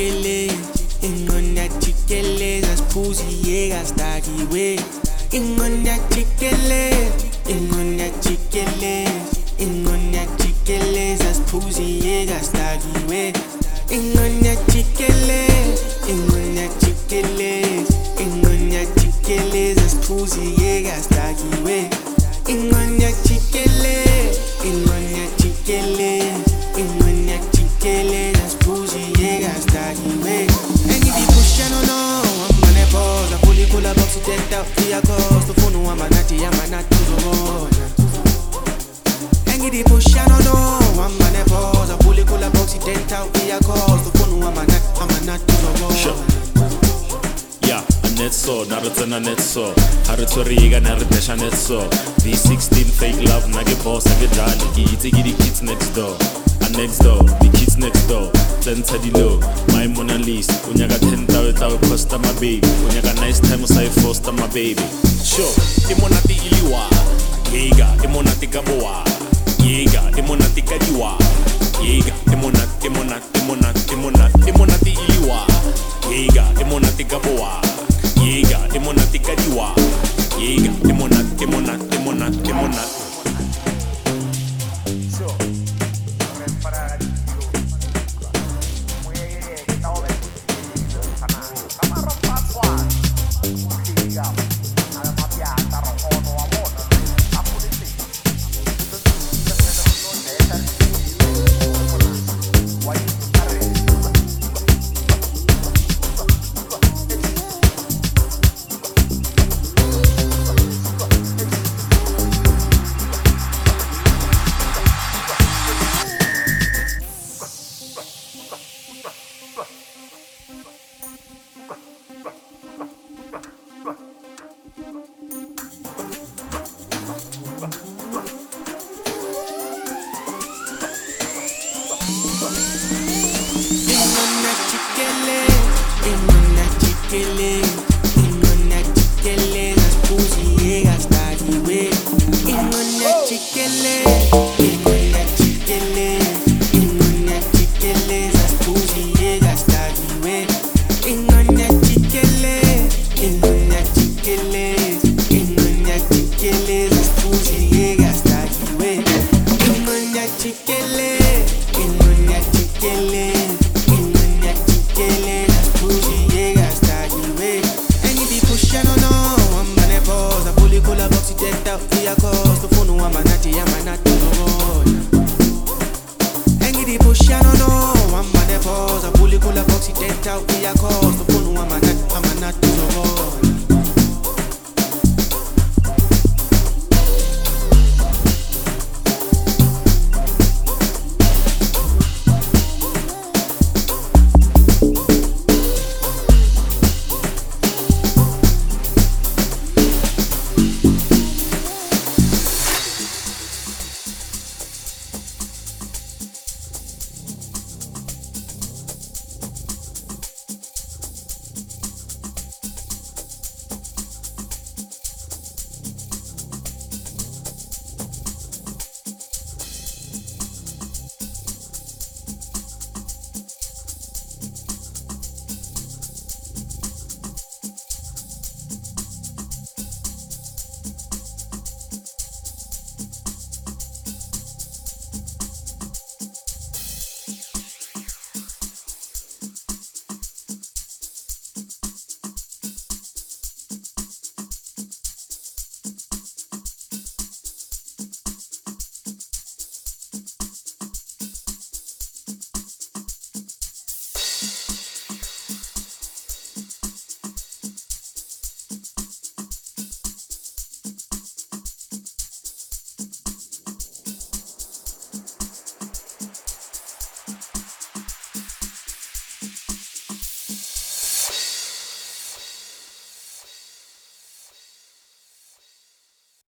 chikele, ingonya chikele, das Pussy Jäger stagi way. Ingonya chikele, ingonya chikele, ingonya chikele, das Pussy Jäger stagi way. Ingonya chikele, ingonya chikele, ingonya chikele, das Pussy Jäger stagi way. Ingonya chikele, ingonya chikele, ingonya chikele, das Pussy Jäger stagi way. And if you push no no, I'm gonna pause. I fully pull a box to take out for your cost. The phone I'm not to the road. And if you push no no, I'm gonna pause. I fully pull a box to take out for your cost. The phone I'm not to the road. Yeah, a net so, narutana net so. Harutoriga narudesha net so. V16 fake love, nage boss, nage jali. Ki the kids next door. And next door, the kids next door. Then tadi low, my Mona Lisa. Unyaga 10,000 costa my baby. Unyaga nice time usai foster my baby. Sure, imonati iliwa. Yega, imonati gaboa. Yega, imonati kadiwa. Yega, imonati iliwa. Yega, imonati gaboa. Yega, imonati kadiwa. Yega, imonati. Ingonya chikele, das Pussy Jäger stagi way. Ingonya chikele.